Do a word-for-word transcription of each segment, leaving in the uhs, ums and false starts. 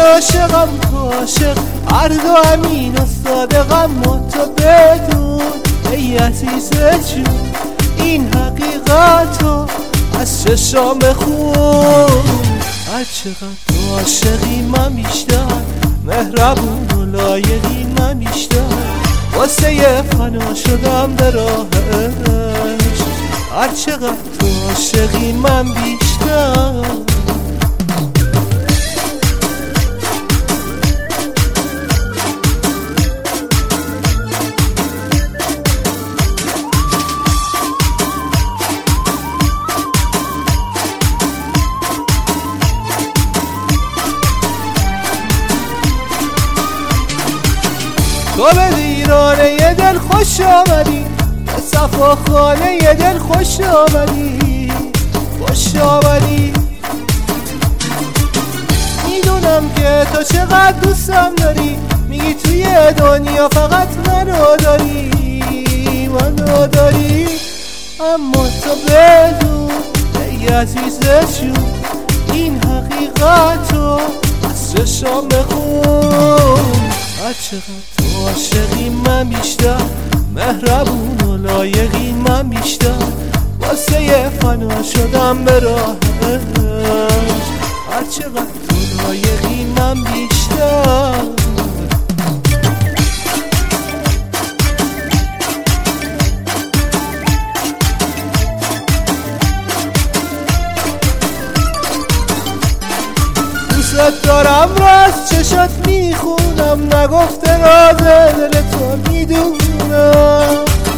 عاشقم تو عاشق، هر دو امین و صادقم و تو بدون ای عزیز جون این حقیقتو از چشام خون. هر چقدر تو عاشقی من بیشتر، مهربون و لایقی من بیشتر، واسه فنا شدم به راه عشق. هر چقدر تو عاشقی من بیشتر. تو به ویرانه دل خوش آمدی، به صفاخانه دل خوش آمدی، خوش آمدی. میدونم که تو چقدر دوستم داری، میگی توی دنیا فقط منو داری، منو داری. اما تو بدون ای عزیز جون این حقیقتو از چشام بخون. هر چقدر تو عاشقی من بیشتر، مهربون و لایقی من بیشتر، واسه فنا شدم به راه عشق. هر چقدر تو لایقی من بیشتر. دوست دارم راز چشات میخونم، نگفته راز دل تو میدونم.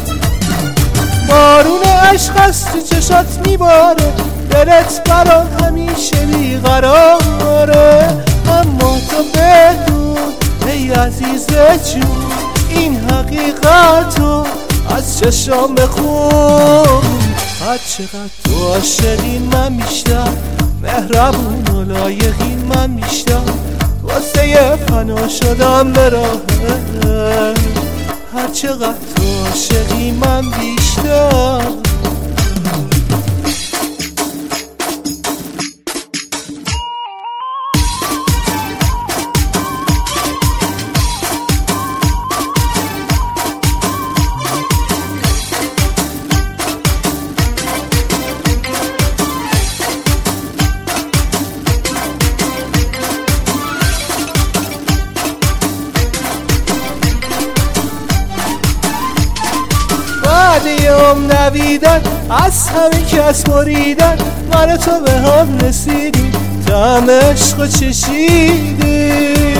بارون عشق از تو چشات میباره، دلت برام همیشه بیقراره. اما تو بدون ای عزیز جون این حقیقتو از چشام بخون. هر چقدر تو عاشقی من بیشتر، مهربون و لایقی من بیشتر، واسه فنا شدم به راه عشق. هر چقدر تو عاشقی من بیشتر. بعد یوم نویدن از همه کس بریدن، من تو به هم رسیدیم، طعم عشق چشیدیم.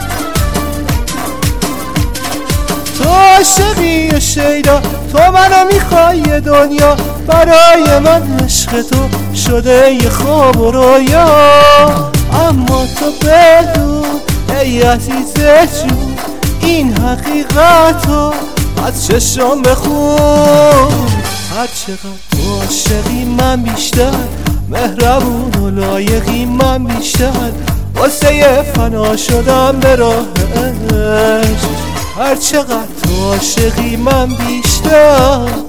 تو عاشقی و شیدا، تو منو میخوای دنیا، برای من عشق تو شده یه خواب و رویا. اما تو بدون ای عزیز جون این حقیقتو از چشام بخون. هر چقدر تو عاشقی من بیشتر، مهربون و لایقی من بیشتر، واسه فنا شدم به راه عشق. هر چقدر تو عاشقی من بیشتر.